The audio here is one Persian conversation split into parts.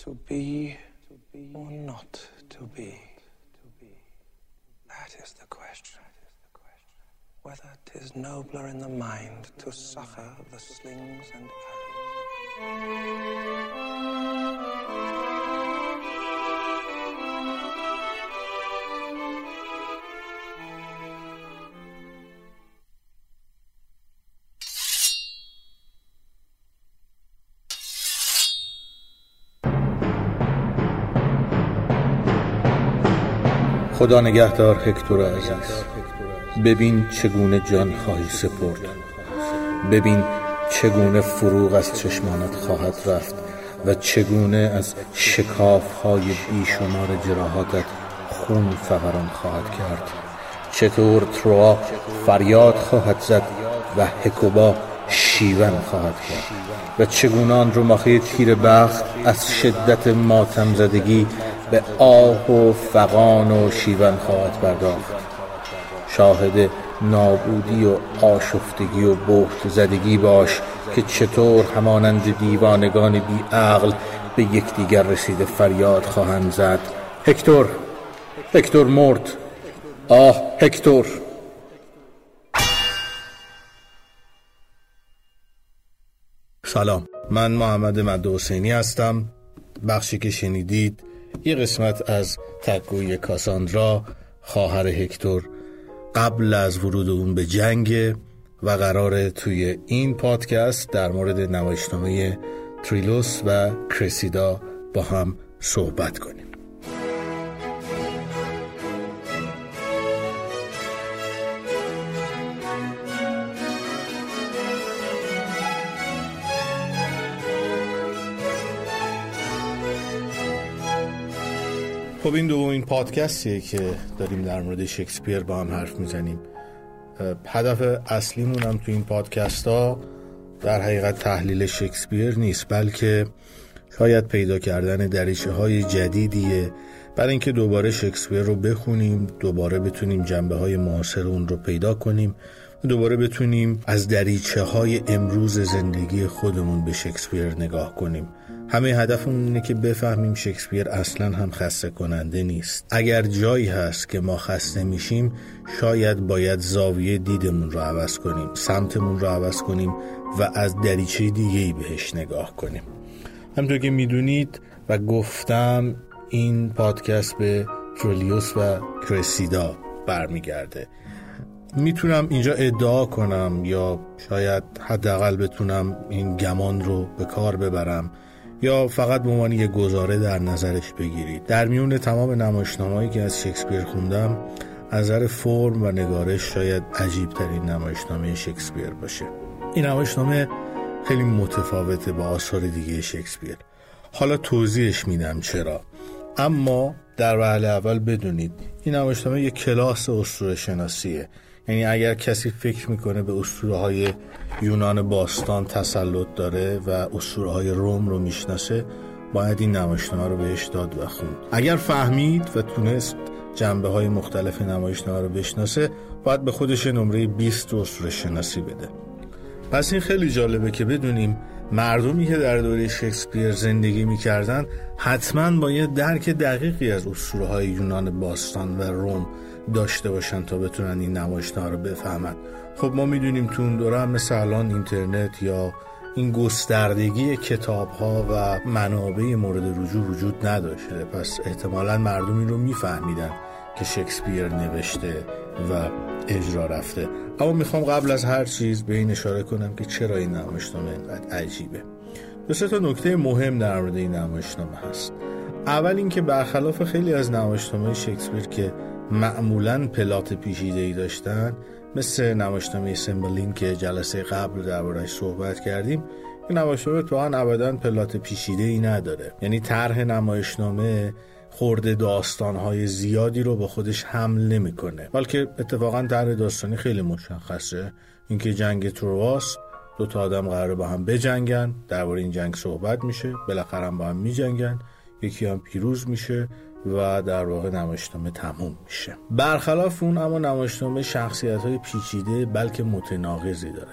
To be or not to be? That is the question. Whether 'tis nobler in the mind to suffer the slings and خدا نگهدار هکتور عزیز. ببین چگونه جان خواهی سپرد، ببین چگونه فروغ از چشمانت خواهد رفت و چگونه از شکاف‌های بیشمار جراحاتت خون فوران خواهد کرد. چطور تروا فریاد خواهد زد و هکوبا شیون خواهد کرد و چگونه آن رماخه تیر بخت از شدت ماتم زدگی به آه و فغان و شیون خواهد پرداخت. شاهد نابودی و آشفتگی و بهت زدگی باش که چطور همانند دیوانگان بی عقل به یکدیگر رسیده فریاد خواهند زد: هکتور، هکتور مرد، آه هکتور. سلام، من محمد مدحسینی هستم. بخشی که شنیدید یه قسمت از تک‌گویی کاساندرا، خواهر هکتور، قبل از ورود اون به جنگ و قراره توی این پادکست در مورد نمایشنامه تریلوس و کرسیدا با هم صحبت کنیم. خب این دومین پادکستیه که داریم در مورد شکسپیر با هم حرف میزنیم. هدف اصلیمون هم تو این پادکست ها در حقیقت تحلیل شکسپیر نیست، بلکه شاید پیدا کردن دریچه های جدیدیه برای اینکه دوباره شکسپیر رو بخونیم، دوباره بتونیم جنبه های معاصر اون رو پیدا کنیم، دوباره بتونیم از دریچه های امروز زندگی خودمون به شکسپیر نگاه کنیم. همه هدفمون اینه که بفهمیم شکسپیر اصلاً هم خسته کننده نیست. اگر جایی هست که ما خسته میشیم، شاید باید زاویه دیدمون رو عوض کنیم، سمتمون رو عوض کنیم و از دریچه دیگه‌ای بهش نگاه کنیم. همونطور که میدونید و گفتم، این پادکست به تریلوس و کرسیدا برمیگرده. میتونم اینجا ادعا کنم یا شاید حداقل بتونم این گمان رو به کار ببرم یا فقط به عنوان یه گزاره در نظرش بگیرید. در میون تمام نمایشنامه‌هایی که از شکسپیر خوندم، از نظر فرم و نگارش شاید عجیب‌ترین نمایشنامه شکسپیر باشه. این نمایشنامه خیلی متفاوته با آثار دیگه شکسپیر. حالا توضیحش میدم چرا. اما در وهله اول بدونید این نمایشنامه یک کلاس اسطوره شناسیه. یعنی اگر کسی فکر میکنه به اسطوره‌های یونان باستان تسلط داره و اسطوره‌های روم رو میشناسه، باید این نمایشنامه رو بهش داد و خوند. اگر فهمید و تونست جنبه‌های مختلف نمایشنامه رو بشناسه، باید به خودش نمره 20 اسطوره شناسی بده. پس این خیلی جالبه که بدونیم مردمی که در دوره شکسپیر زندگی میکردن حتما باید درک دقیقی از اسطوره‌های یونان باستان و روم داشته باشن تا بتونن این نمایشنامه رو بفهمن. خب ما میدونیم تو اون دوره هم مثل الان اینترنت یا این گستردگی کتاب‌ها و منابع مورد رجوع وجود نداشته، پس احتمالاً مردم این رو میفهمیدن که شکسپیر نوشته و اجرا رفته. اما میخوام قبل از هر چیز به این اشاره کنم که چرا این نمایشنامه اینقدر عجیبه. دو سه تا نکته مهم در مورد این نمایشنامه هست. اول اینکه برخلاف خیلی از نمایشنامه‌های شکسپیر که معمولاً پلات پیچیده‌ای داشتن، مثل نمایشنامه سیمبلین که جلسه قبل درباره‌اش صحبت کردیم، این نمایشنامه واقعاً ابداً پلات پیچیده‌ای نداره. یعنی طرح نمایشنامه خورده داستان‌های زیادی رو با خودش حمل نمی‌کنه، بلکه اتفاقاً طرح داستانی خیلی مشخصه. اینکه جنگ ترواست، دو تا آدم قراره با هم بجنگن، درباره این جنگ صحبت میشه، بالاخره با هم میجنگن، یکی هم پیروز میشه و در واقع نمایشنامه تموم میشه. برخلاف اون اما نمایشنامه شخصیت‌های پیچیده بلکه متناقضی داره.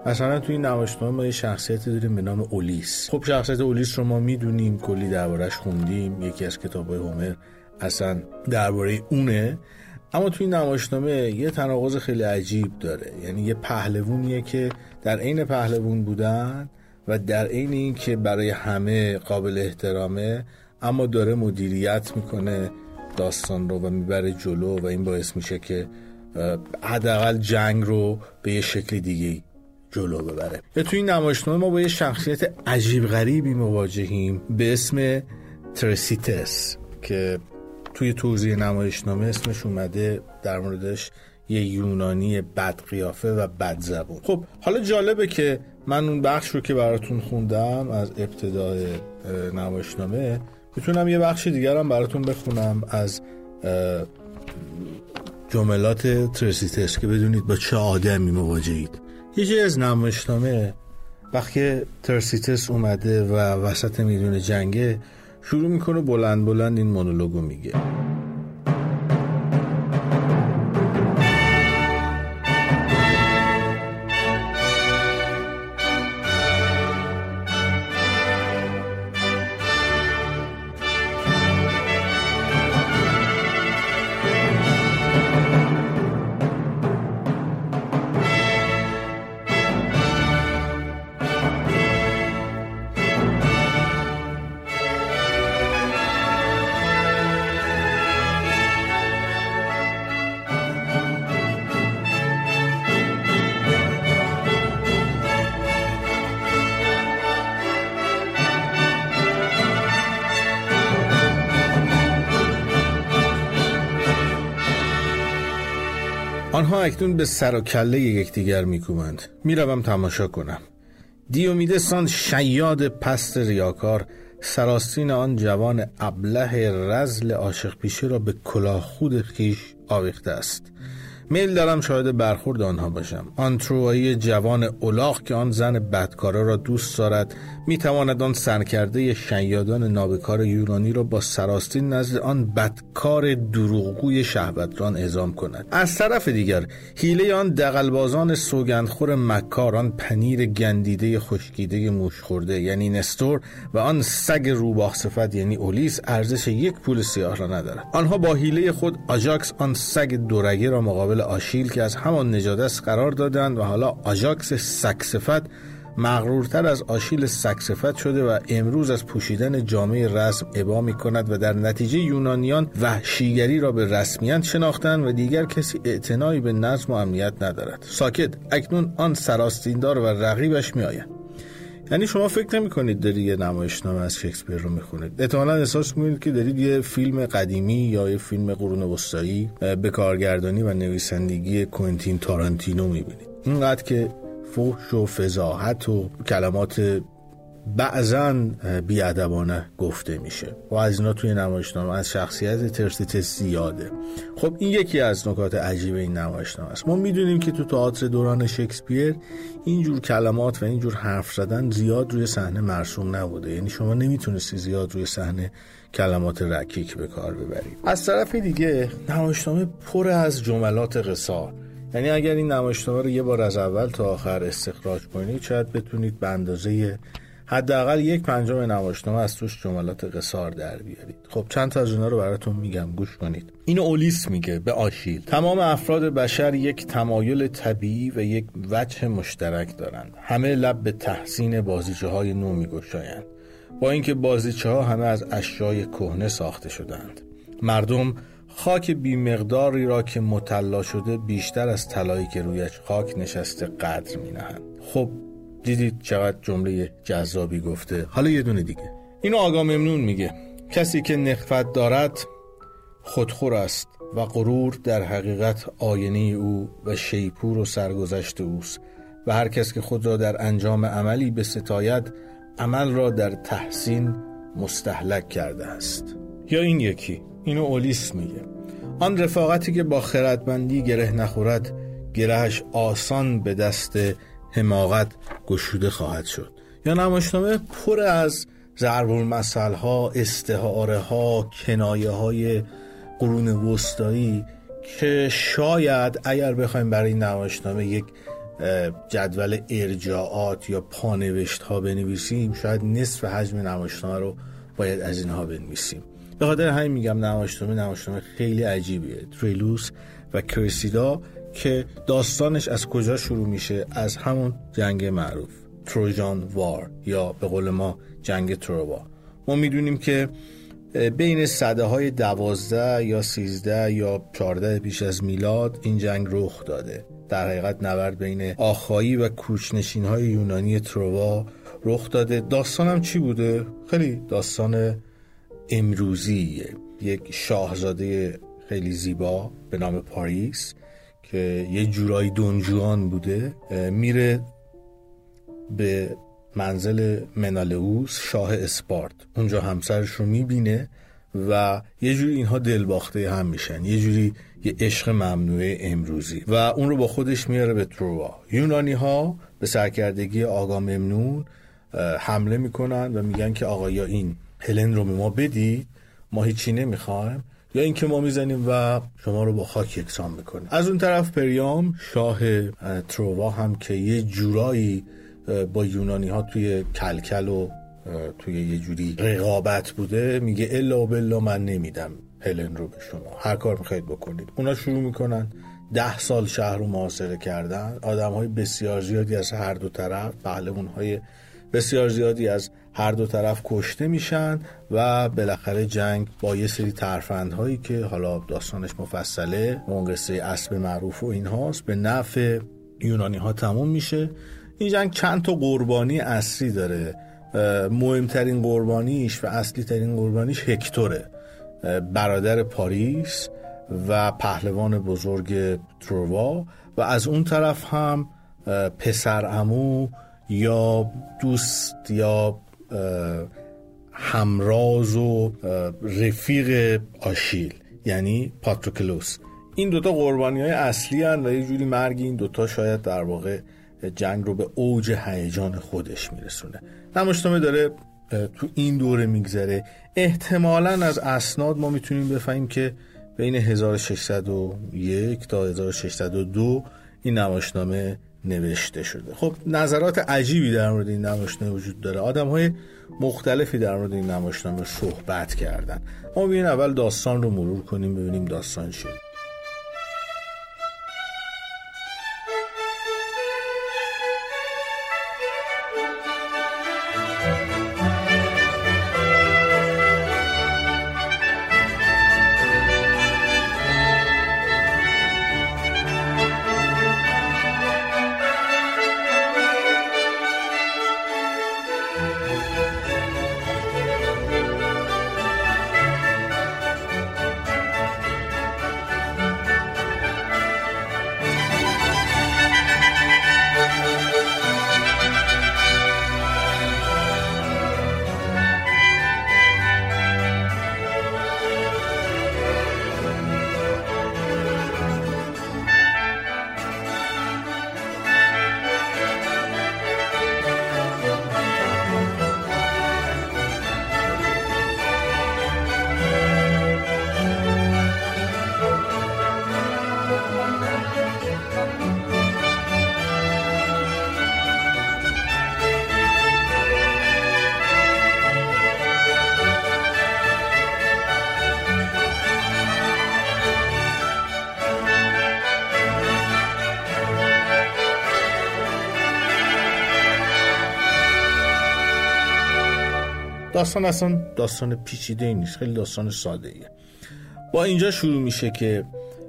مثلا توی این نمایشنامه ما یه شخصیتی داریم به نام اولیس. خب شخصیت اولیس رو ما میدونیم، کلی دربارش خوندیم، یکی از کتاب‌های هومر اصلا درباره اونه. اما توی این نمایشنامه یه تناقض خیلی عجیب داره، یعنی یه پهلوونیه که در عین پهلوون بودن و در عین این که برای همه قابل احترامه، اما داره مدیریت میکنه داستان رو و میبره جلو و این باعث میشه که حداقل جنگ رو به یه شکل دیگه جلو ببره. یا توی این نمایشنامه ما با یه شخصیت عجیب غریبی مواجهیم به اسم ترسیتس که توی توضیح نمایشنامه اسمش اومده در موردش یه یونانی بد قیافه و بد زبون. خب حالا جالبه که من اون بخش رو که براتون خوندم از ابتدای نمایشنامه میتونم یه بخش دیگر هم براتون بخونم از جملات ترسیتس که بدونید با چه آدمی مواجهید. یه جای از نمایشنامه وقتی ترسیتس اومده و وسط میدون جنگه شروع میکنه بلند بلند این مونولوگو میگه. آنها اکنون به سر و کله یکدیگر میکوبند. میروم تماشا کنم. دیومیدس آن شیاد پست ریاکار سراستین آن جوان ابله رذل عاشق پیشه را به کلاه خود خیش آویخته است. میل دارم شاهد برخورد آنها باشم. آن تروایی جوان الاغ که آن زن بدکاره را دوست دارد میتواند آن سرکرده شیادان نابکار یونانی را با سراستین نزد آن بدکار دروغگوی شهوتران اعزام کند. از طرف دیگر حیله آن دغلبازان سوگندخور مکار، آن پنیر گندیده خشکیده موش خورده یعنی نستور و آن سگ روباه صفت یعنی اولیس ارزش یک پول سیاه را ندارد. آنها با حیله خود آژاکس آن سگ دورگه را مقابل آشیل که از همان نژادست قرار دادند و حالا آژاکس سگ صفت مغرورتر از آشیل سگ صفت شده و امروز از پوشیدن جامعه رسم ابا می کند و در نتیجه یونانیان وحشیگری را به رسمیت شناختند و دیگر کسی اعتنایی به نظم و امنیت ندارد. ساکت، اکنون آن سراستیندار و رقیبش می آید. یعنی شما فکر نمی کنید دارید یه نمایشنامه از شکسپیر رو می خونید، احتمالاً احساس کنید که دارید یه فیلم قدیمی یا یه فیلم قرون وسطایی به کارگردانی و نویسندگی کوئنتین تارانتینو می بینید. اینقدر که فحش و فضاحت و کلمات بعضاً بی‌ادبانه گفته میشه و از اینا توی نمایشنامه از شخصیت ترسیتس زیاده. خب این یکی از نکات عجیب این نمایشنامه است. ما میدونیم که تو تئاتر دوران شکسپیر اینجور کلمات و اینجور حرف زدن زیاد روی صحنه مرسوم نبوده، یعنی شما نمیتونستی زیاد روی صحنه کلمات رکیک به کار ببرید. از طرف دیگه نمایشنامه پر از جملات قصار، یعنی اگر این نمایشنامه رو یه بار از اول تا آخر استخراج کنید شاید بتونید به اندازه حداقل 1/5 نمایشنامه از توش جملات قصار در بیارید. خب چند تا از اونها رو براتون میگم، گوش کنید. اینو اولیس میگه به آشیل: تمام افراد بشر یک تمایل طبیعی و یک وجه مشترک دارند. همه لب به تحسین بازیچه‌های نو میگشایند، با اینکه بازیچه‌ها همه از اشیاء کهنه ساخته شدند. مردم خاک بی مقداری را که مطلع شده بیشتر از طلایی که رویش خاک نشسته قدر می‌نهند. خب دیدید چقدر جمله جذابی گفته. حالا یه دونه دیگه. اینو آگاممنون میگه: کسی که نخوت دارد خودخور است و غرور در حقیقت آینه او و شیپور و سرگذشت اوست و هر کس که خود را در انجام عملی بستاید عمل را در تحسین مستهلک کرده است. یا این یکی، اینو اولیس میگه: آن رفاقتی که با خردمندی گره نخورد گرهش آسان به دست حماقت گشوده خواهد شد. یا نمایشنامه پر از ضرب المثل ها، استعاره ها، کنایه های قرون وسطایی که شاید اگر بخوایم برای نمایشنامه یک جدول ارجاعات یا پانوشت ها بنویسیم، شاید نصف حجم نمایشنامه رو باید از اینها بنویسیم. به خاطر همین میگم نمایشنامه خیلی عجیبیه. ترویلوس و کرسیدا که داستانش از کجا شروع میشه؟ از همون جنگ معروف تروجان وار یا به قول ما جنگ تروا. ما میدونیم که بین سده های 12 یا 13 یا 14 پیش از میلاد این جنگ رخ داده. در حقیقت نبرد بین آخایی و کوچنشین های یونانی تروا رخ داده. داستانم چی بوده؟ خیلی داستان امروزیه. یک شاهزاده خیلی زیبا به نام پاریس که یه جورایی دونجوان بوده میره به منزل منالئوس شاه اسپارت. اونجا همسرش رو میبینه و یه جوری اینها دلباخته هم میشن، یه جوری یه عشق ممنوعه امروزی و اون رو با خودش میاره به تروا. یونانی ها به سرکردگی آگاممنون حمله میکنن و میگن که آقا یا این هلن رو به ما بدید، ما هیچی نمیخوایم، یا اینکه ما میزنیم و شما رو با خاک یکسان میکنیم. از اون طرف پریام شاه تروا هم که یه جورایی با یونانی ها توی کلکل و توی یه جوری رقابت بوده، میگه الا و بلا من نمیدم هلن رو به شما، هر کار میخواید بکنید. اونا شروع میکنن 10 سال شهر رو محاصره کردن. آدم های بسیار زیادی از هر دو طرف، پهلوان های بسیار زیادی از هر دو طرف کشته میشن و بالاخره جنگ با یه سری ترفندهایی که حالا داستانش مفصله، اون قصه اسب معروف و این هاست، به نفع یونانی ها تموم میشه. این جنگ چند تا قربانی اصلی داره. مهمترین قربانیش و اصلی ترین قربانیش هکتوره، برادر پاریس و پهلوان بزرگ تروا، و از اون طرف هم پسر عمو یا دوست یا همراز و رفیق آشیل یعنی پاتروکلوس. این دوتا قربانی های اصلی هن و یه جوری مرگ این دوتا شاید در واقع جنگ رو به اوج هیجان خودش میرسونه. نمایشنامه داره تو این دوره میگذره. احتمالاً از اسناد ما میتونیم بفهمیم که بین 1601 تا 1602 این نمایشنامه نوشته شده. خب نظرات عجیبی در مورد این نمایشنامه وجود داره. آدم‌های مختلفی در مورد این نمایشنامه صحبت کردن. ما بیاین اول داستان رو مرور کنیم ببینیم داستان چیه. داستان اصلا داستان پیچیده نیست، خیلی داستان ساده ایه. با اینجا شروع میشه که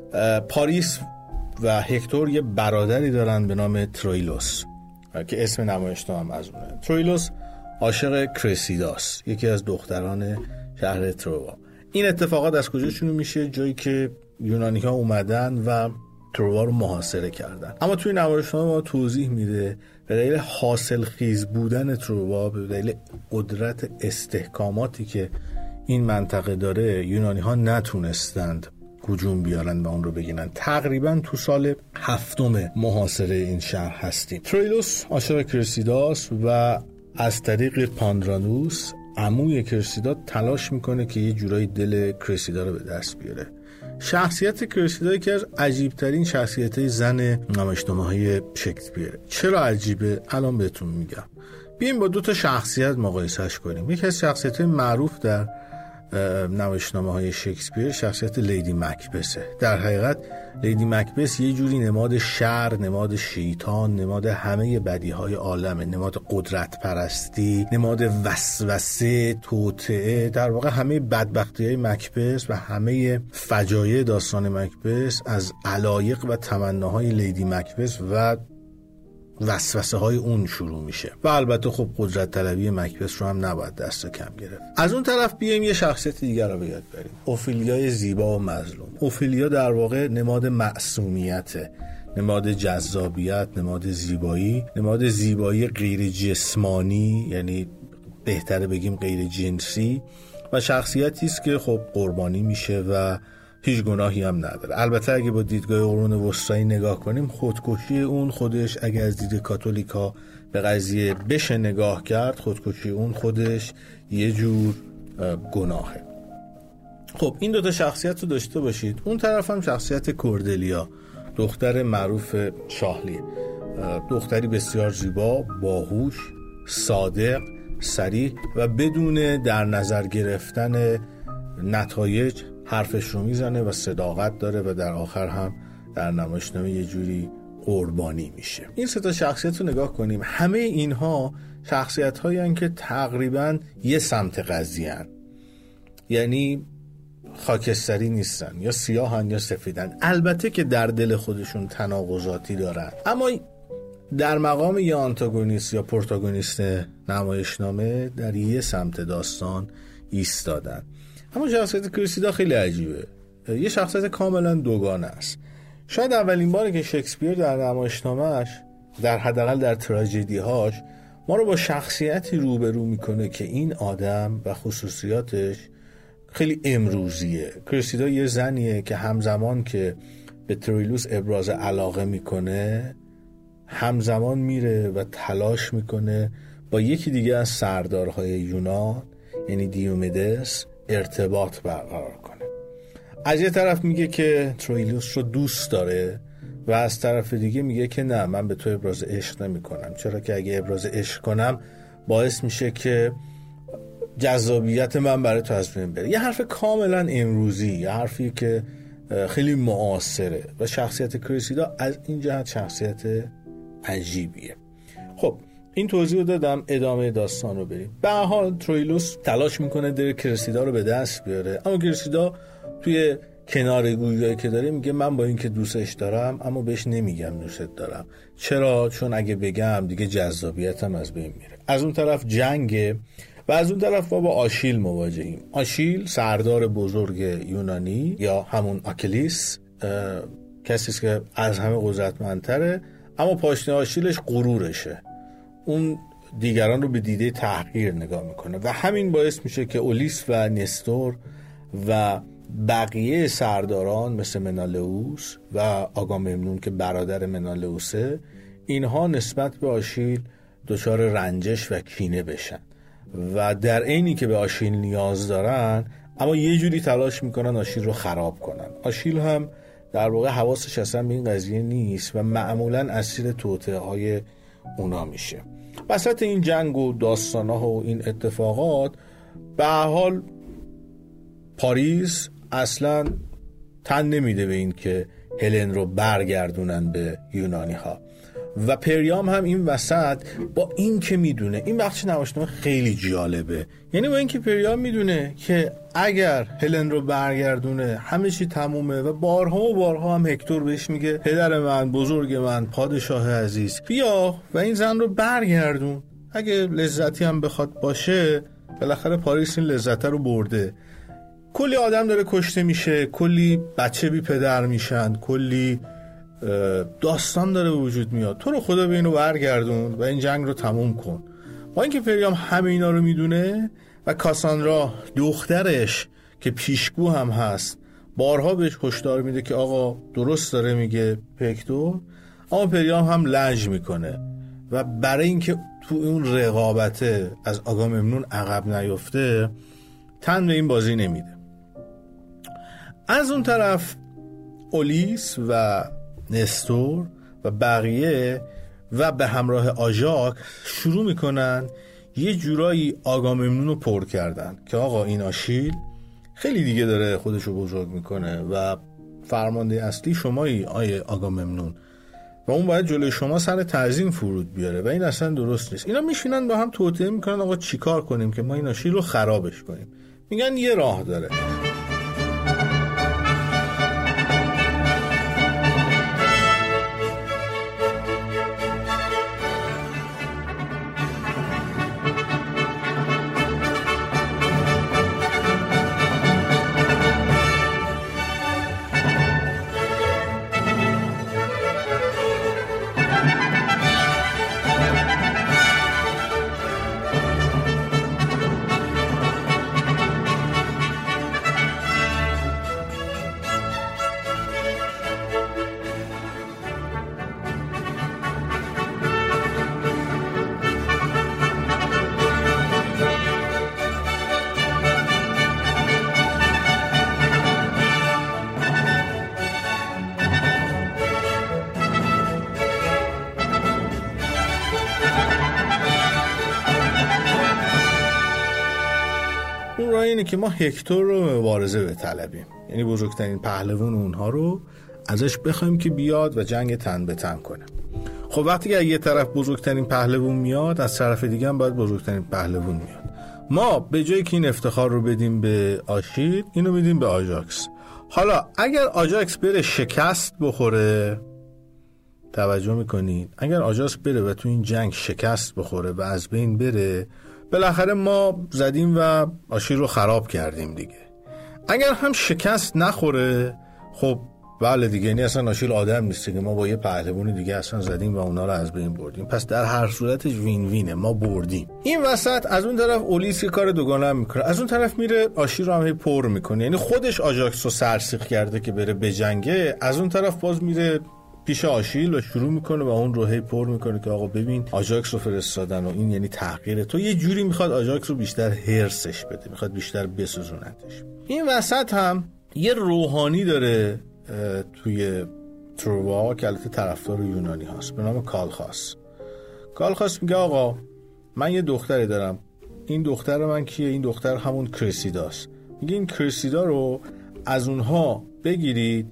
پاریس و هکتور یه برادری دارن به نام ترویلوس که اسم نمایشنامه هم از اونه. ترویلوس عاشق کرسیداست، یکی از دختران شهر تروا. این اتفاقات از کجا شروع میشه؟ جایی که یونانی ها اومدن و تروا رو محاصره کردن. اما توی نمایشنامه ما توضیح میده به دلیل حاصل خیز بودن تروا، به دلیل قدرت استحکاماتی که این منطقه داره، یونانی ها نتونستند هجوم بیارن و اون رو بگیرن. تقریبا تو سال 7 محاصره این شهر هستیم. ترویلوس عاشق کرسیداست و از طریق پاندرانوس عموی کرسیدا تلاش میکنه که یه جورایی دل کرسیدا رو به دست بیاره. شخصیت کرسیدا یکی از عجیبترین شخصیت‌های زن نمایشنامه‌های شکسپیر. چرا عجیبه؟ الان بهتون میگم. بیایم با 2 شخصیت مقایسهش کنیم. یکی از شخصیت‌های معروف در نمایشنامه‌های شکسپیر شخصیت لیدی مکبثه. در حقیقت لیدی مکبث یه جوری نماد شر، نماد شیطان، نماد همه بدیهای عالمه، نماد قدرت پرستی، نماد وسوسه، توطئه، در واقع همه بدبختی‌های مکبث و همه فجایع داستان مکبث از علایق و تمناهای لیدی مکبث و وسوسه های اون شروع میشه. و البته خب قدرت طلبی مکبث رو هم نباید دست کم گرفت. از اون طرف بیایم یه شخصیت دیگر رو به یاد بریم، اوفیلیای زیبا و مظلوم. اوفیلیا در واقع نماد معصومیته، نماد جذابیت، نماد زیبایی غیر جسمانی، یعنی بهتره بگیم غیر جنسی، و شخصیتی است که خب قربانی میشه و هیچ گناهی هم نداره. البته اگه با دیدگاه قرون وسطایی نگاه کنیم، خودکشی اون خودش، اگه از دید کاتولیکا به قضیه بشه نگاه کرد، خودکشی اون خودش یه جور گناهه. خب این 2 شخصیت رو داشته باشید. اون طرف هم شخصیت کوردلیا، دختر معروف شاهلی، دختری بسیار زیبا، باهوش، صادق، صریح و بدون در نظر گرفتن نتایج حرفش رو میزنه و صداقت داره و در آخر هم در نمایشنامه یه جوری قربانی میشه. این 3 شخصیت رو نگاه کنیم، همه اینها شخصیت هایی هستند که تقریبا یه سمت قضیه هستند، یعنی خاکستری نیستن، یا سیاهن یا سفیدن. البته که در دل خودشون تناقضاتی دارن، اما در مقام یا آنتاگونیست یا پروتاگونیست نمایشنامه در یه سمت داستان ایستادن. اما شخصیت کرسیدا خیلی عجیبه، یه شخصیت کاملا دوگانه است. شاید اولین باره که شکسپیر در نمایشنامه‌اش، در حداقل در تراژدی‌هاش، ما رو با شخصیتی روبرو میکنه که این آدم و خصوصیاتش خیلی امروزیه. کرسیدا یه زنیه که همزمان که به ترویلوس ابراز علاقه میکنه، همزمان میره و تلاش میکنه با یکی دیگه از سردارهای یونان، یعنی دیومدس، ارتباط برقرار کنه. از یه طرف میگه که ترویلوس رو دوست داره و از طرف دیگه میگه که نه، من به تو ابراز عشق نمی کنم، چرا که اگه ابراز عشق کنم باعث میشه که جذابیت من برای تو از بین بره. یه حرف کاملا امروزی، یه حرفی که خیلی معاصره و شخصیت کرسیدا از این جهت شخصیت عجیبیه. خب این توضیح رو دادم، ادامه داستان رو بریم. به هر حال ترویلوس تلاش میکنه در کرسیدا رو به دست بیاره، اما کرسیدا توی کنارگویی که داره میگه من با این که دوستش دارم اما بهش نمیگم دوستت دارم. چرا؟ چون اگه بگم دیگه جذابیتم از بین میره. از اون طرف جنگه و از اون طرف ما با آشیل مواجهیم. آشیل سردار بزرگ یونانی یا همون آکلیس، کسیست که از همه قدرتمندتره، اما پاشنه آشیلش غرورشه. اون دیگران رو به دیده تحقیر نگاه میکنه و همین باعث میشه که اولیس و نستور و بقیه سرداران مثل منالئوس و آگاممنون که برادر منالئوسه، اینها نسبت به آشیل دچار رنجش و کینه بشن و در عینی که به آشیل نیاز دارن اما یه جوری تلاش میکنن آشیل رو خراب کنن. آشیل هم در واقع حواسش اصلا به این قضیه نیست و معمولا اسیر توطئه های اونا میشه. وسط این جنگ و داستان‌ها و این اتفاقات به هر حال پاریس اصلا تن نمیده به این که هلن رو برگردونن به یونانی ها و پریام هم این وسط با این که میدونه، این بخش نمایشنامه خیلی جالبه، یعنی با این که پریام میدونه که اگر هلن رو برگردونه همه چی تمومه و بارها و بارها هم هکتور بهش میگه پدر من، بزرگ من، پادشاه عزیز، بیا و این زن رو برگردون، اگه لذتی هم بخواد باشه بالاخره پاریس این لذت رو برده. کلی آدم داره کشته میشه، کلی بچه بی پدر میشن، کلی داستان داره وجود میاد، تو رو خدا به اینو برگردون و این جنگ رو تموم کن. با اینکه پریام همه اینا رو میدونه و کاساندرا دخترش که پیشگو هم هست بارها بهش هشدار میده که آقا درست داره میگه هکتور، اما پریام هم لج میکنه و برای اینکه تو اون رقابته از آگاممنون عقب نیفته تن به این بازی نمیده. از اون طرف اولیس و نستور و بقیه و به همراه آژاکس شروع میکنن یه جورایی آگاممنون رو پر کردن که آقا این آشیل خیلی دیگه داره خودشو بزرگ میکنه و فرمانده اصلی شمایی آیه آگاممنون و اون باید جلوی شما سر تعظیم فرود بیاره و این اصلا درست نیست. اینا میشینن با هم توطئه میکنن آقا چیکار کنیم که ما این آشیل رو خرابش کنیم. میگن یه راه داره. اینه که ما هکتور رو مبارزه بطلبیم، یعنی بزرگترین پهلوان اونها رو ازش بخوایم که بیاد و جنگ تن به تن کنه. خب وقتی که یه طرف بزرگترین پهلوان میاد، از طرف دیگه هم باید بزرگترین پهلوان میاد. ما به جایی که این افتخار رو بدیم به آشیل، اینو میدیم به آژاکس. حالا اگر آژاکس بره شکست بخوره، توجه میکنید، اگر آژاکس بره و تو این جنگ شکست بخوره و از بین بره، بالاخره ما زدیم و آشیل رو خراب کردیم دیگه. اگر هم شکست نخوره، خب بله دیگه، یعنی اصلا آشیل آدم نیست دیگه، ما با یه پهلوان دیگه اصلا زدیم و اونا رو از بین بردیم. پس در هر صورتش وین وینه، ما بردیم. این وسط از اون طرف اولیس یه کار دوگانه میکنه، از اون طرف میره آشیل رو هم پر میکنه، یعنی خودش آژاکس رو سرسیخ کرده که بره بجنگه، از اون طرف باز میره پیش آشیل و شروع میکنه و اون رو هی پر میکنه که آقا ببین آژاکس رو فرستادن و این یعنی تحقیر تو. یه جوری میخواد آژاکس رو بیشتر هرسش بده، میخواد بیشتر بسوزونتش. این وسط هم یه روحانی داره توی تروا که البته طرفدار یونانی هست، به نام کالخاس. کالخاس میگه آقا من یه دختری دارم، این دختر من کیه؟ این دختر همون کرسیداست. میگه این کرسیدا رو از اونها بگیرید،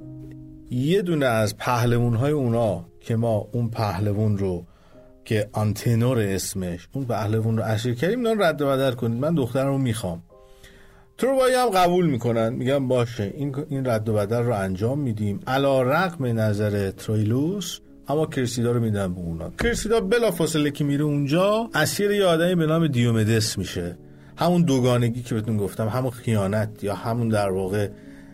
یه دونه از پهلوان‌های اونا که ما اون پهلوان رو که آنتنور اسمش، اون پهلوان رو اسیر کردیم، اینا رد و بدل کنید، من دخترم رو میخوام. تروایی هم قبول میکنن، میگن باشه این رد و بدل رو انجام میدیم علی رغم نظر ترویلوس، اما کرسیدا رو میدن به اونا. کرسیدا بلافاصله که میره اونجا اسیر یه آدمی به نام دیومدس میشه، همون دوگانگی که بهتون گفتم، همون خیانت یا همون در واقع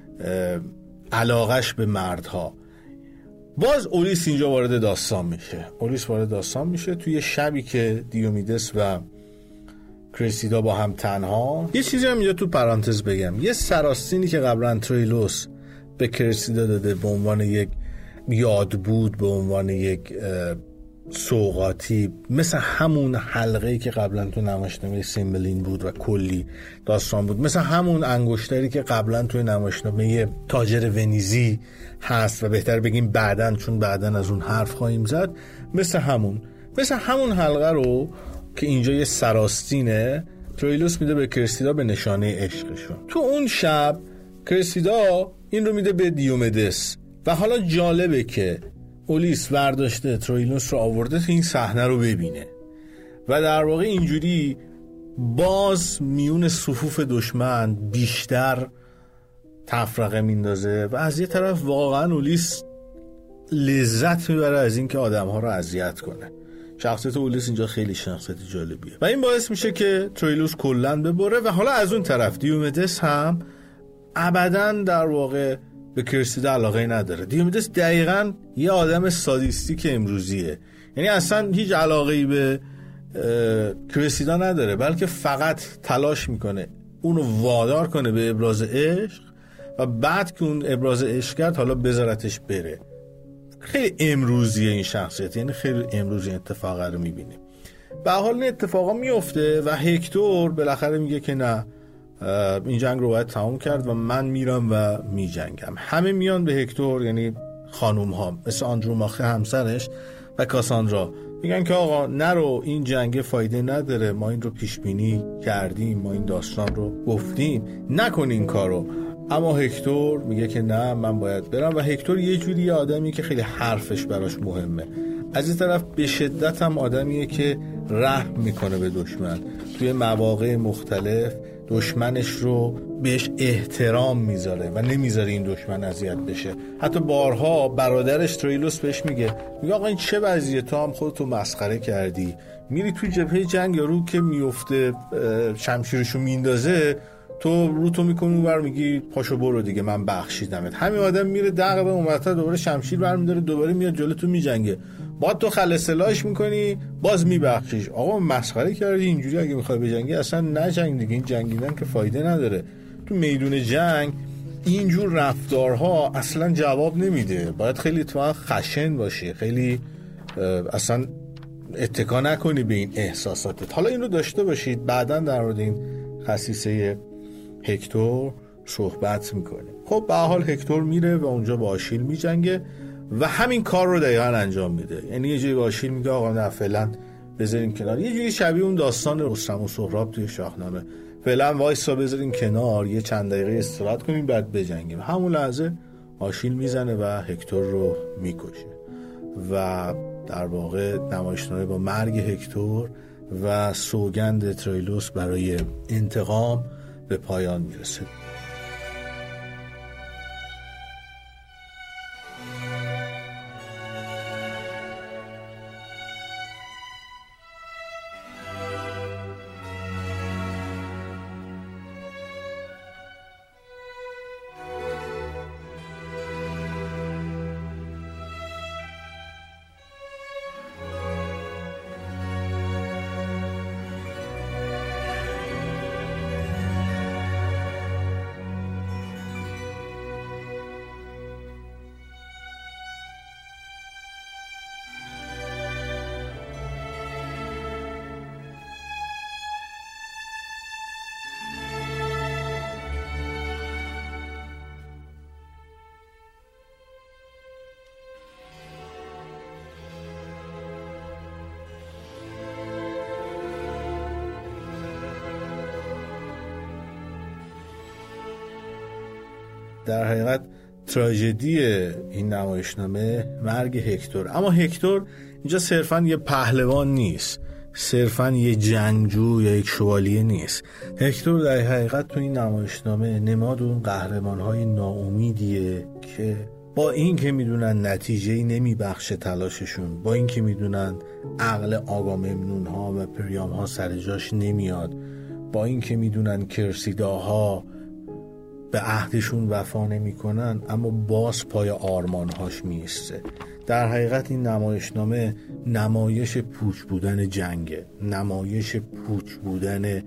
علاقش به مردها. باز اولیس اینجا وارد داستان میشه. اولیس وارد داستان میشه توی شبی که دیومیدس و کرسیدا با هم تنها. یه چیزی هم اینجا تو پرانتز بگم، یه سراستینی که قبلا ترویلوس به کرسیدا داده به عنوان یک یاد بود، به عنوان یک سوغاتی، مثل همون حلقه‌ای که قبلا تو نمایشنامه سیمبلین بود و کلی داستان بود، مثل همون انگشتری که قبلا توی نمایشنامه تاجر ونیزی هست و بهتر بگیم بعدن، چون بعدن از اون حرف خواهیم زد، مثل همون حلقه رو که اینجا یه سراستینه، ترویلوس میده به کرسیدا به نشانه عشقشون. تو اون شب کرسیدا این رو میده به دیومدس و حالا جالبه که اولیس ورداشته ترویلوس رو آورده تو این صحنه رو ببینه و در واقع اینجوری باز میون صفوف دشمن بیشتر تفرقه میندازه و از یه طرف واقعا اولیس لذت میبره از این که آدم‌ها رو اذیت کنه. شخصیت اولیس اینجا خیلی شخصیت جالبیه و این باعث میشه که ترویلوس کلاً ببره. و حالا از اون طرف دیومدس هم ابداً در واقع به کرسیدا علاقه نداره. دیومدس دقیقاً یه آدم سادیستیک امروزیه، یعنی اصلا هیچ علاقه‌ای به کرسیدا نداره، بلکه فقط تلاش میکنه اونو وادار کنه به ابراز عشق و بعد که اون ابراز عشق کرد حالا بذارتش بره. خیلی امروزیه این شخصیت، یعنی خیلی امروزی اتفاقا رو میبینیم. به حال این اتفاقا میفته و هکتور بالاخره میگه که نه، این جنگ رو باید تمام کرد و من میرم و میجنگم. همه میان به هکتور، یعنی خانوم ها مثل آندروماخه همسرش و کاساندرا، میگن که آقا نرو، این جنگ فایده نداره، ما این رو پیش بینی کردیم، ما این داستان رو گفتیم، نکن این کارو. اما هکتور میگه که نه، من باید برم. و هکتور یه جوری آدمی که خیلی حرفش براش مهمه، از این طرف به شدت هم آدمیه که رحم میکنه به دشمن، توی مواقع مختلف دشمنش رو بهش احترام میذاره و نمیذاره این دشمن اذیت بشه. حتی بارها برادرش تریلوس بهش میگه آقا این چه وضعیه، تو هم خودتو مسخره کردی، میری توی جبهه جنگ، یارو که میفته شمشیرشو میندازه، تو میکنی اونور میگی پاشو برو دیگه، من بخشیدمت. همین آدم میره دغدغه اونورتر دوباره شمشیر برمی‌داره، دوباره میاد جلو تو میجنگه، بعد تو خلسلاش میکنی، باز میبخشیش. آقا مسخره کردی، اینجوری اگه میخوای بجنگی اصلا نجنگ دیگه، این جنگیدن که فایده نداره. تو میدون جنگ اینجور رفتارها اصلا جواب نمیده، باید خیلی تو خشن باشی، خیلی اصلا اتکا نکنی به این احساساتت. حالا این رو داشته باشید، بعداً در مورد این خصیصه هکتور صحبت میکنه. خب به حال هکتور میره و اونجا با آشیل میجنگه و همین کار رو دقیقاً انجام میده. یعنی یه جوری با آشیل میگه آقا نه فعلا بذاریم کنار، یه جوری شبیه اون داستان رستم و سهراب توی شاهنامه، فعلا وایسا بذاریم کنار، یه چند دقیقه استراحت کنیم بعد بجنگیم. همون لحظه آشیل میزنه و هکتور رو میکشه و در واقع نمایشنامه با مرگ هکتور و سوگند تریلوس برای انتقام به پایان میرسه. در حقیقت تراژدی این نمایشنامه مرگ هکتور. اما هکتور اینجا صرفاً یه پهلوان نیست، صرفاً یه جنگجو یا یک شوالیه نیست. هکتور در حقیقت تو این نمایشنامه نماد اون قهرمان‌های ناامیدیه که با این که میدونن نتیجه‌ای نمیبخشه تلاششون، با این که میدونن عقل آگاممنون‌ها و پریام‌ها سر جاش نمیاد، با این که میدونن کرسیداها به عهدشون وفا نمی‌کنن، اما باز پای آرمان‌هاش میسته. در حقیقت این نمایشنامه نمایش پوچ بودن جنگه، نمایش پوچ بودن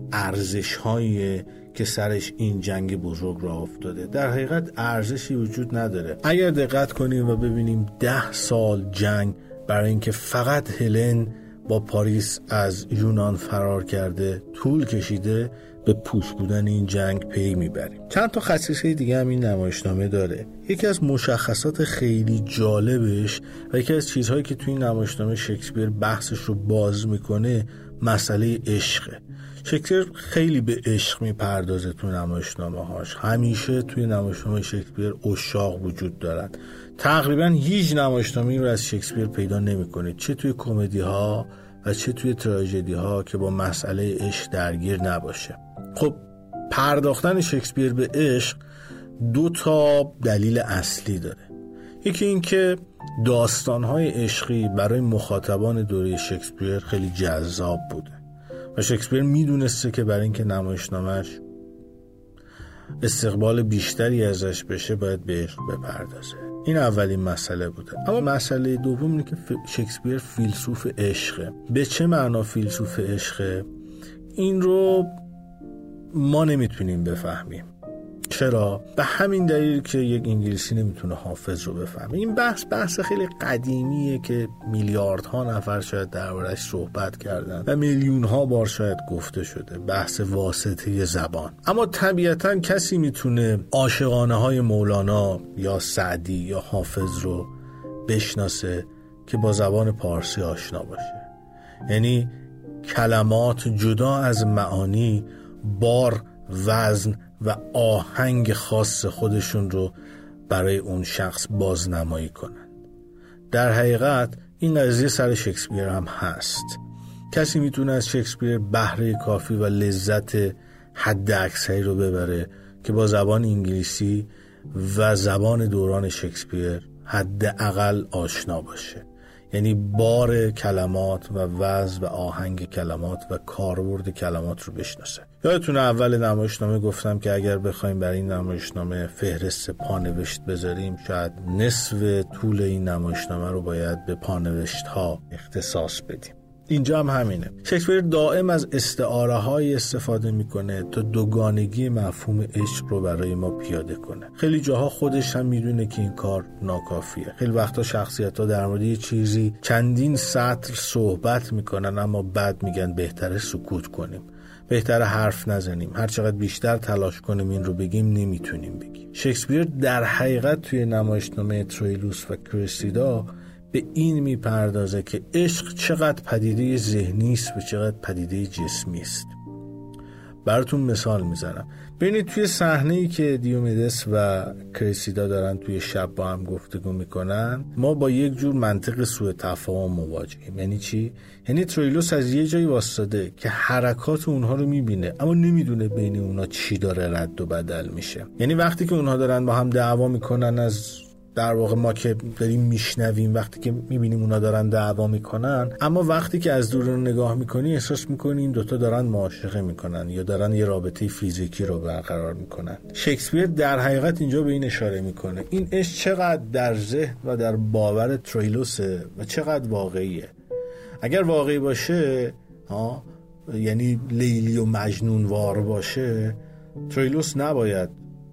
ارزش‌هایی که سرش این جنگ بزرگ راه افتاده. در حقیقت ارزشی وجود نداره. اگر دقت کنیم و ببینیم 10 سال جنگ برای اینکه فقط هلن با پاریس از یونان فرار کرده طول کشیده، به پوچ بودن این جنگ پی میبریم. چند تا خصیصه دیگه هم این نمایشنامه داره. یکی از مشخصات خیلی جالبش و یکی از چیزهایی که توی این نمایشنامه شکسپیر بحثش رو باز میکنه مسئله عشقه. شکسپیر خیلی به عشق میپردازه توی نمایشنامه هاش. همیشه توی نمایشنامه شکسپیر عشاق وجود دارن. تقریبا هیچ نمایشنامه‌ای رو از شکسپیر پیدا نمیکنید، چه توی کمدی ها و چه توی تراژدی ها، که با مسئله عشق درگیر نباشه. خب پرداختن شکسپیر به عشق 2 تا دلیل اصلی داره. یکی این که داستان‌های عشقی برای مخاطبان دوره شکسپیر خیلی جذاب بوده و شکسپیر میدونسته که برای اینکه نمایشنامه‌اش استقبال بیشتری ازش بشه باید به عشق بپردازه. این اولین مسئله بوده. اما مسئله دوم اینه که شکسپیر فیلسوف عشقه. به چه معنا فیلسوف عشقه؟ این رو ما نمیتونیم بفهمیم. چرا؟ به همین دلیل که یک انگلیسی نمیتونه حافظ رو بفهمه. این بحث خیلی قدیمیه که میلیاردها نفر شاید دربارش صحبت کردن و میلیون‌ها بار شاید گفته شده، بحث واسطه زبان. اما طبیعتاً کسی میتونه عاشقانه‌های مولانا یا سعدی یا حافظ رو بشناسه که با زبان پارسی آشنا باشه. یعنی کلمات جدا از معانی بار، وزن و آهنگ خاص خودشون رو برای اون شخص بازنمایی کنن. در حقیقت این قضیه سر شکسپیر هم هست. کسی میتونه از شکسپیر بهره کافی و لذت حد اکثری رو ببره که با زبان انگلیسی و زبان دوران شکسپیر حداقل آشنا باشه. یعنی بار کلمات و وزن و آهنگ کلمات و کاربرد کلمات رو بشناسه. یادتونه اول نمایشنامه گفتم که اگر بخوایم برای این نمایشنامه فهرست پانوشت بذاریم شاید نصف طول این نمایشنامه رو باید به پانوشت ها اختصاص بدیم. اینجا هم همینه. شکسپیر دائم از استعاره های استفاده میکنه تا دوگانگی مفهوم عشق رو برای ما پیاده کنه. خیلی جاها خودش هم میدونه که این کار ناکافیه. خیلی وقتا شخصیت ها در مورد یه چیزی چندین سطر صحبت میکنن اما بعد میگن بهتره سکوت کنیم، بهتره حرف نزنیم، هر چقدر بیشتر تلاش کنیم این رو بگیم نمیتونیم بگیم. شکسپیر در حقیقت توی نمایشنامه ترویلوس و کریسیدا به این میپردازه که عشق چقدر پدیده ذهنی است و چقدر پدیده جسمی است. براتون مثال میزنم. ببینید توی صحنه‌ای که دیومدس و کریسیدا دارن توی شب با هم گفتگو میکنن، ما با یک جور منطق سوء تفاهم مواجهیم. یعنی چی؟ یعنی ترویلوس از یه جایی واسطاده که حرکات اونها رو میبینه اما نمیدونه بین اونها چی داره رد و بدل میشه. یعنی وقتی که اونها دارن با هم دعوا میکنن، از در واقع ما که داریم میشنویم وقتی که میبینیم اونا دارن دعوا میکنن، اما وقتی که از دور نگاه میکنی احساس میکنی این دوتا دارن معاشقه میکنن یا دارن یه رابطه فیزیکی رو برقرار میکنن. شکسپیر در حقیقت اینجا به این اشاره میکنه این عشق چقدر در ذهن و در باور ترویلوسه و چقدر واقعیه. اگر واقعی باشه یعنی لیلی و مجنون وار باشه، ترویلوس نباید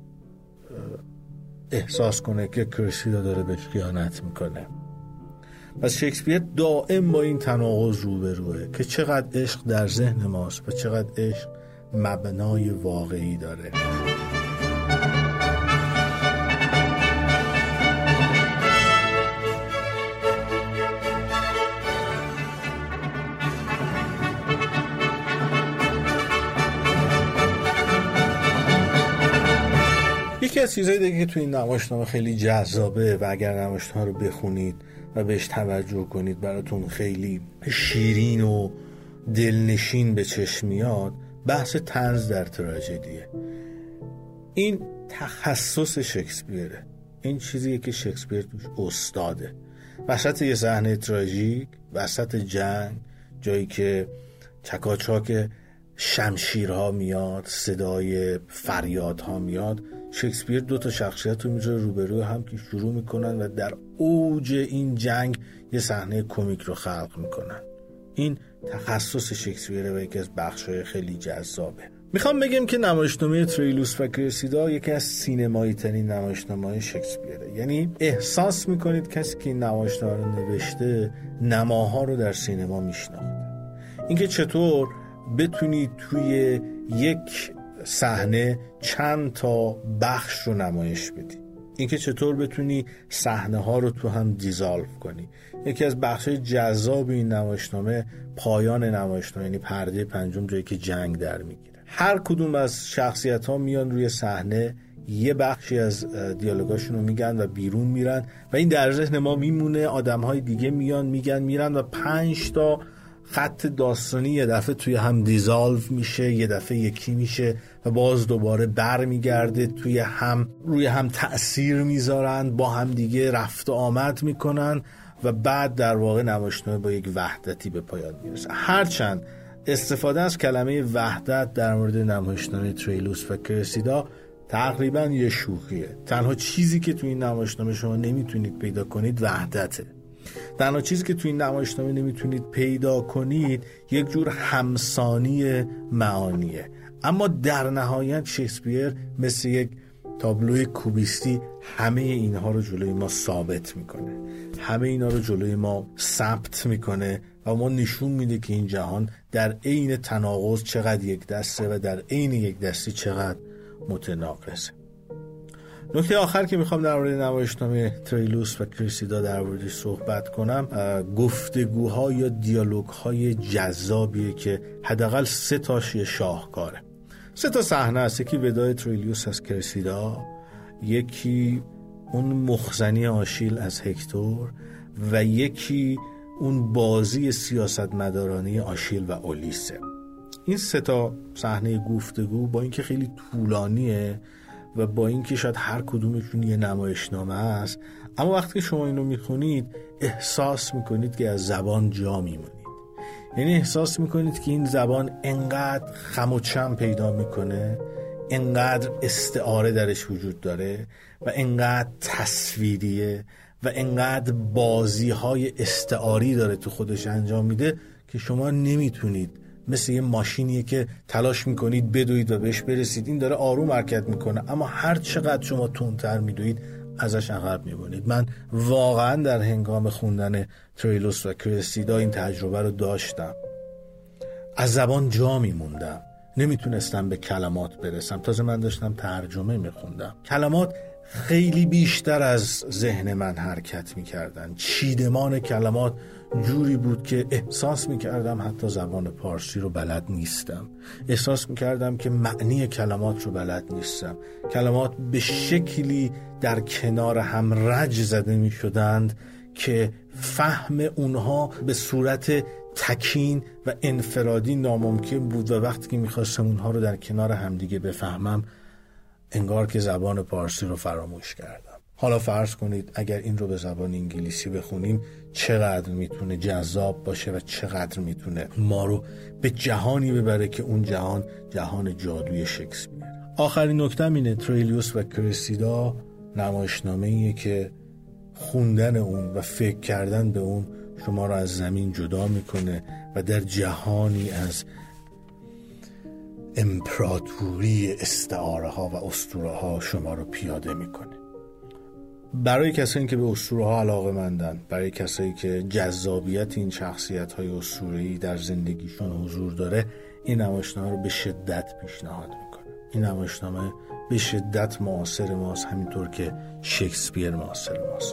احساس کنه که کریسیدا داره بهش خیانت میکنه. پس شکسپیر دائم با این تناقض روبروه که چقدر عشق در ذهن ماست و چقدر عشق مبنای واقعی داره. یکی از چیزایی دیگه که تو این نمایشنامه خیلی جذابه و اگر نمایشنامه رو بخونید و بهش توجه کنید براتون خیلی شیرین و دلنشین به چشم میاد، بحث طنز در تراژدیه. این تخصص شکسپیره. این چیزیه که شکسپیر توش استاده. وسط یه صحنه تراژیک، وسط جنگ، جایی که چکاچاک شمشیرها میاد، صدای فریادها میاد، شکسپیر دو تا شخصیت رو میذاره روبروی هم که شروع میکنن و در اوج این جنگ یه صحنه کمیک رو خلق میکنن. این تخصص شکسپیره و یکی از بخشای خیلی جذابه. میخوام بگم که نمایشنامه ترویلوس و کریسیدا یکی از سینمایی ترین نمایشنامه‌های شکسپیره. یعنی احساس میکنید کسی که این نمایشنامه رو نوشته نماها رو در سینما میشناخته. اینکه چطور بتونی توی یک صحنه چند تا بخش رو نمایش بدی، اینکه چطور بتونی صحنه ها رو تو هم دیزالو کنی. یکی از بخشای جذاب این نمایشنامه پایان نمایشنامه، یعنی پرده پنجم، جایی که جنگ در میگیره. هر کدوم از شخصیت ها میان روی صحنه، یه بخشی از دیالوگاشون رو میگن و بیرون میرن و این در ذهن ما میمونه. آدم های دیگه میان میگن میرن و 5 تا خط داستانی یه دفعه توی هم دیزالو میشه، یه دفعه یکی میشه و باز دوباره بر میگرده توی هم، روی هم تأثیر میذارن، با هم دیگه رفت و آمد میکنن و بعد در واقع نمایشنامه با یک وحدتی به پایان میرسه. هرچند استفاده از کلمه وحدت در مورد نمایشنامه ترویلوس و کریسیدا تقریبا یه شوخیه. تنها چیزی که توی این نمایشنامه شما نمیتونید پیدا کنید وحدته. تنها چیزی که توی این نمایشنامه نمیتونید پیدا کنید یک جور همسانی معانیه. اما در نهایت شکسپیر مثل یک تابلوی کوبیستی همه اینها رو جلوی ما ثابت میکنه، همه اینا رو جلوی ما ثبت میکنه و ما نشون میده که این جهان در عین تناقض چقدر یک دسته و در عین یک دسته چقدر متناقضه. نکته آخر که میخوام در مورد نمایشنامه تریلوس و کریسیدا در موردش صحبت کنم، گفتگوها یا دیالوگ‌های جذابیه که حداقل 3 تاش شاهکاره. 3 تا صحنه است. یکی وداع تریلوس از کریسیدا، یکی اون مخزنی آشیل از هکتور و یکی اون بازی سیاستمدارانه آشیل و اولیسه. این 3 تا صحنه گفتگو با اینکه خیلی طولانیه و با اینکه شاید هر کدومشون یه نمایشنامه است، اما وقتی شما اینو میخونید احساس میکنید که از زبان جا میمونید. یعنی احساس میکنید که این زبان انقدر خم و چم پیدا میکنه، انقدر استعاره درش وجود داره و انقدر تصویریه و انقدر بازی‌های استعاری داره تو خودش انجام میده که شما نمیتونید، مثل یه ماشینیه که تلاش میکنید بدوید و بهش برسید، این داره آروم حرکت میکنه اما هر چقدر شما تندتر میدوید ازش عقب میمونید. من واقعا در هنگام خوندن تریلوس و کریسیدا این تجربه رو داشتم، از زبان جا میموندم، نمیتونستم به کلمات برسم. تازه من داشتم ترجمه میخوندم، کلمات خیلی بیشتر از ذهن من حرکت میکردن، چیدمان کلمات جوری بود که احساس میکردم حتی زبان پارسی رو بلد نیستم، احساس میکردم که معنی کلمات رو بلد نیستم. کلمات به شکلی در کنار هم رج زده میشدند که فهم اونها به صورت تکین و انفرادی ناممکن بود و وقتی که میخواستم اونها رو در کنار همدیگه بفهمم انگار که زبان پارسی رو فراموش کردم. حالا فرض کنید اگر این رو به زبان انگلیسی بخونیم چقدر میتونه جذاب باشه و چقدر میتونه ما رو به جهانی ببره که اون جهان جادوی شکسپیر. آخرین نکته‌م اینه، تریلوس و کریسیدا نمایشنامه‌ایه که خوندن اون و فکر کردن به اون شما رو از زمین جدا میکنه و در جهانی از امپراتوری استعاره ها و اسطوره ها شما رو پیاده میکنه. برای کسایی که به اسطوره ها علاقه‌مندن، برای کسایی که جذابیت این شخصیت های اسطوره‌ای در زندگیشون حضور داره، این نمایشنامه رو به شدت پیشنهاد میکنه. این نمایشنامه به شدت معاصر ماست، همینطور که شکسپیر معاصر ماست.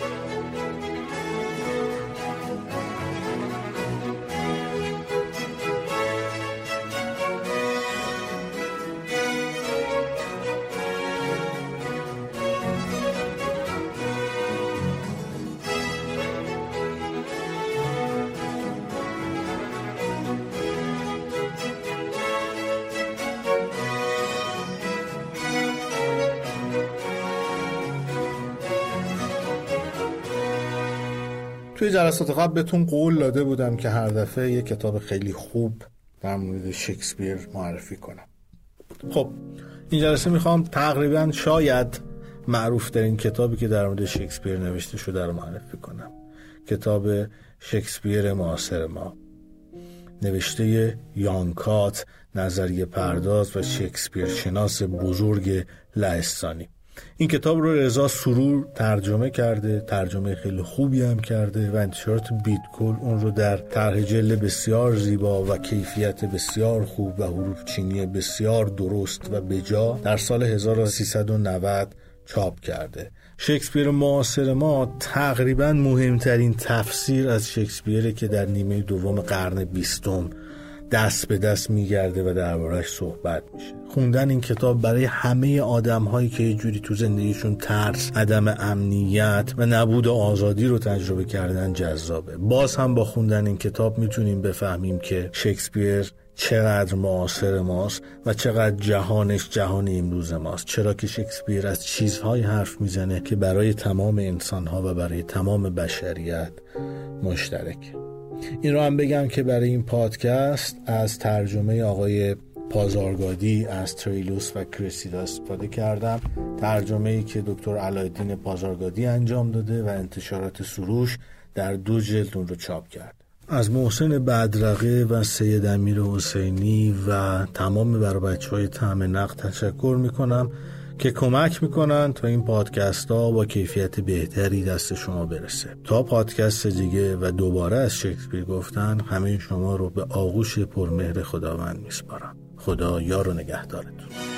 توی جلسات قبل بهتون قول داده بودم که هر دفعه یک کتاب خیلی خوب در مورد شکسپیر معرفی کنم. خب این جلسه میخوام تقریبا شاید معروف ترین کتابی که در مورد شکسپیر نوشته شده رو معرفی کنم. کتاب شکسپیر معاصر ما، نوشته یان کات، نظریه پرداز و شکسپیر شناس بزرگ لهستانی. این کتاب رو رضا سرور ترجمه کرده، ترجمه خیلی خوبی هم کرده و انتشارات بیتکل اون رو در طرح جلد بسیار زیبا و کیفیت بسیار خوب و حروف چینی بسیار درست و بجا در سال 1390 چاپ کرده. شکسپیر معاصر ما تقریبا مهمترین تفسیر از شکسپیره که در نیمه دوم قرن 20 دست به دست میگرده و درباره‌اش صحبت میشه. خوندن این کتاب برای همه آدم‌هایی که یه جوری تو زندگیشون ترس، عدم امنیت و نبود آزادی رو تجربه کردن جذابه. باز هم با خوندن این کتاب میتونیم بفهمیم که شکسپیر چقدر معاصر ماست و چقدر جهانش جهان امروز ماست، چرا که شکسپیر از چیزهای حرف میزنه که برای تمام انسان‌ها و برای تمام بشریت مشترکه. این رو هم بگم که برای این پادکست از ترجمه آقای پازارگادی از تریلوس و کریسیدا استفاده کردم، ترجمه‌ای که دکتر علایالدین پازارگادی انجام داده و انتشارات سروش در 2 جلد اون رو چاپ کرد. از محسن بدرقه و سید امیر حسینی و تمام بر بچه‌های طعم نقد تشکر میکنم که کمک میکنن تا این پادکست ها با کیفیت بهتری دست شما برسه. تا پادکست دیگه و دوباره از شکسپیر گفتن، همه شما رو به آغوش پرمهر خداوند میسپارم. خدا یار و نگهدارتون.